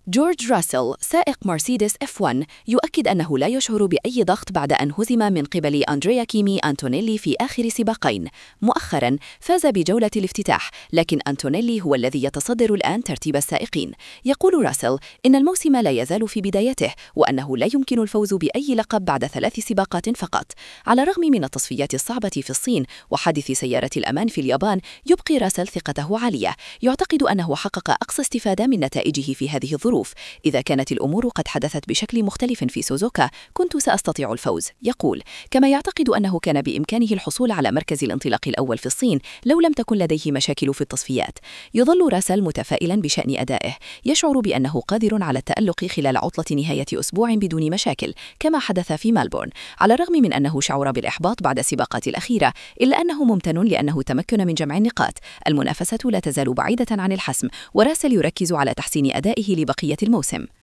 جورج راسل سائق مرسيدس F1 يؤكد أنه لا يشعر بأي ضغط بعد أن هزم من قبل أندريا كيمي أنتونيلي في آخر سباقين. مؤخراً فاز بجولة الافتتاح، لكن أنتونيلي هو الذي يتصدر الآن ترتيب السائقين. يقول راسل إن الموسم لا يزال في بدايته، وأنه لا يمكن الفوز بأي لقب بعد 3 سباقات فقط. على الرغم من التصفيات الصعبة في الصين وحادث سيارة الأمان في اليابان، يبقي راسل ثقته عالية. يعتقد أنه حقق أقصى استفادة من نتائجه في هذه الظروف. إذا كانت الأمور قد حدثت بشكل مختلف في سوزوكا كنت سأستطيع الفوز، يقول. كما يعتقد أنه كان بإمكانه الحصول على مركز الانطلاق الأول في الصين لو لم تكن لديه مشاكل في التصفيات. يظل راسل متفائلا بشأن أدائه، يشعر بأنه قادر على التألق خلال عطلة نهاية أسبوع بدون مشاكل كما حدث في ملبورن. على الرغم من أنه شعر بالإحباط بعد السباقات الأخيرة، إلا أنه ممتن لأنه تمكن من جمع النقاط. المنافسة لا تزال بعيدة عن الحسم، وراسل يركز على تحسين أدائه لبقية الموسم.